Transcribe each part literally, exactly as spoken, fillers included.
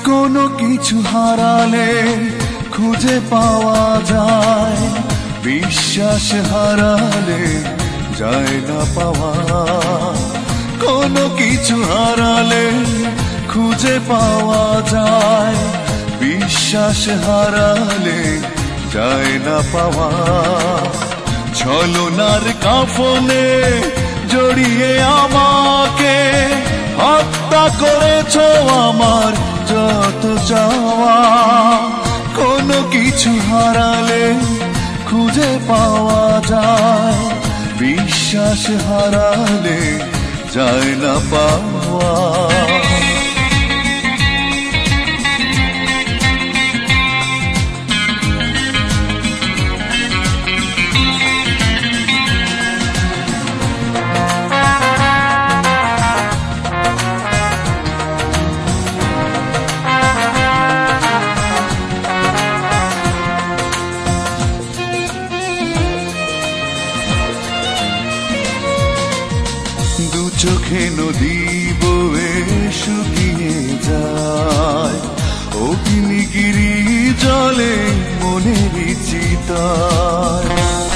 কোনো কিছু হারালে খুঁজে পাওয়া যায়, বিশ্বাস হারালে যায় না পাওয়া। কোনো কিছু হারালে খুঁজে পাওয়া যায়, বিশ্বাস হারালে যায় না পাওয়া। ছলনার কাফনে জড়িয়ে আমাকে হত্যা করেছো আমার যত চাওয়া। কোনো কিছু হারালে খুঁজে পাওয়া যায়, বিশ্বাস হারালে যায় না পাওয়া। দু চোখে নদী বয়ে শুকিয়ে যায়, অগ্নিগিরি জলে মনের চিতায়।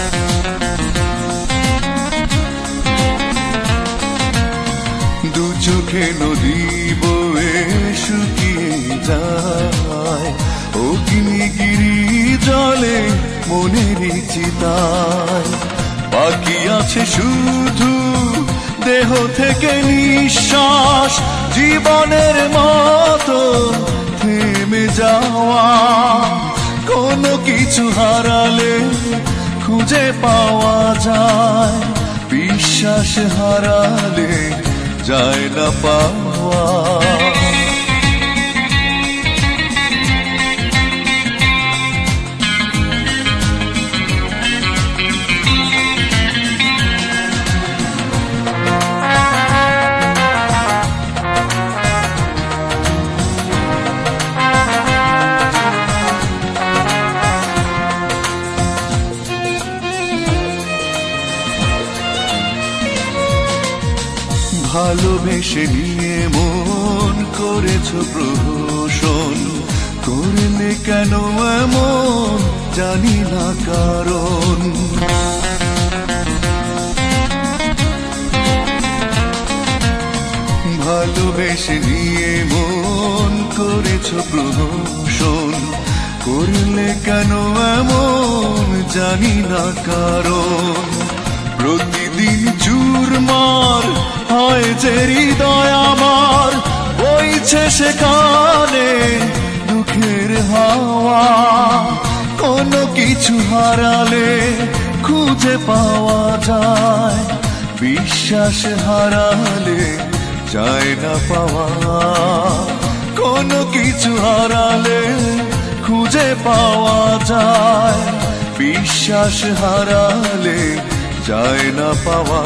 দু চোখে নদী বয়ে শুকিয়ে যায়, অগ্নিগিরি জলে মনের চিতায়। বাকি আছে শুধু দেহ থেকে নিঃশ্বাস, জীবনের মতো থেমে যাওয়া। কোনো কিছু হারালে খুঁজে পাওয়া যায়, বিশ্বাস হারালে যায় না পাওয়া। ভালোবেসে নিয়ে মন করেছো প্রহসন, করলে কেন এমন জানি না কারণ। ভালোবেসে নিয়ে মন করেছো প্রহসন, করলে কেন এমন জানি না কারণ। প্রতিদিন চুরমার হয় যে হৃদয় আমার, বইছে সেখানে দুঃখের হাওয়া। কোনো কিছু হারালে খুঁজে পাওয়া যায়, বিশ্বাস হারালে যায় না পাওয়া। কোনো কিছু হারালে খুঁজে পাওয়া যায়, বিশ্বাস হারালে যায় না পাওয়া।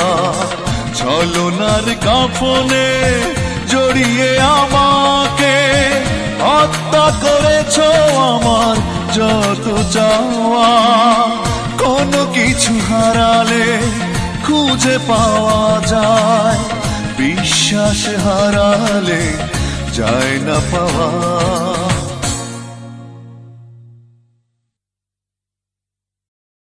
ছলনার কাফনে জড়িয়ে আমাকে হত্যা করেছো আমার যত চাওয়া। কোনো কিছু হারালে খুঁজে পাওয়া যায়, বিশ্বাস হারালে যায় না পাওয়া।